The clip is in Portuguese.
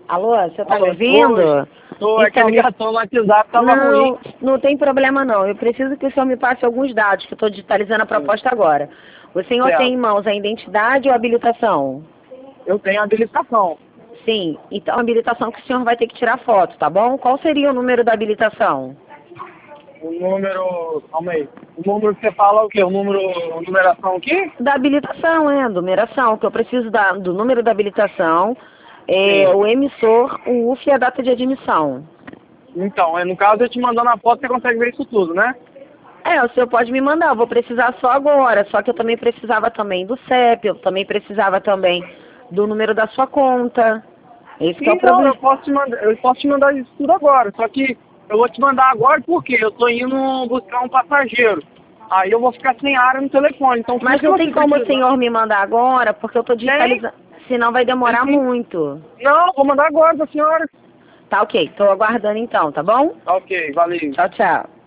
Alô, você tá me Alô, ouvindo? Tô, é que a ligação no WhatsApp tava ruim. Não tem problema não. Eu preciso que o senhor me passe alguns dados, que eu estou digitalizando a proposta agora. O senhor Certo. tem em mãos a identidade ou a habilitação? Eu tenho habilitação. Sim, então a habilitação que o senhor vai ter que tirar foto, tá bom? Qual seria o número da habilitação? O número... Calma aí. O número que você fala é o quê? O número... numeração o quê? Da habilitação, numeração, que eu preciso do número da habilitação, Sim. o emissor, o UF e a data de admissão. Então, no caso, eu te mandando a foto, você consegue ver isso tudo, né? O senhor pode me mandar, eu vou precisar só agora, só que eu também precisava também do CEP, eu também precisava também do número da sua conta. Esse que é o Sim, não, problema. eu posso te mandar isso tudo agora, só que eu vou te mandar agora porque eu tô indo buscar um passageiro. Aí eu vou ficar sem área no telefone, então tudo Mas que não tem você como o precisar... senhor me mandar agora, porque eu estou digitalizando, senão vai demorar Tem sim. muito. Não, vou mandar agora pra senhora. Tá ok, estou aguardando então, tá bom? Ok, valeu. Tchau, tchau.